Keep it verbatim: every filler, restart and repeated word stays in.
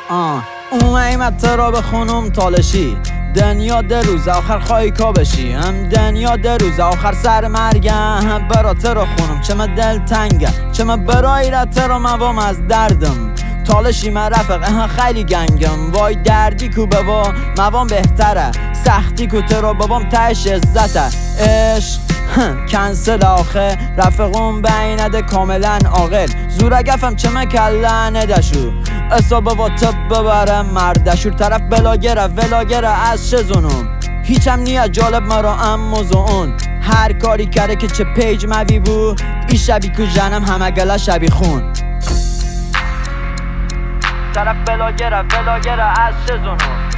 آه اومد تو را بخونم تالشی دنیا ده روز آخر خواهی کا بشی هم دنیا ده روز آخر سر مرگم برا تو را خونم چه من دل تنگه چه من برای را تو را موام از دردم تالشی من رفق خیلی گنگم وای دردی کو بابا موام بهتره سختی کو تو را بابام تش عزته عشق کنسل آخه رفقم بینده کاملا عاقل زورگفم چه مکله ندشو اصابه و تب ببرم مردشور طرف بلاگره ولاگره از شزونم هیچم نیه جالب مرا اما زون هر کاری کرده که چه پیج موی بو ای شبی که جنم همه گله شبی خون طرف بلاگره ولاگره از شزونم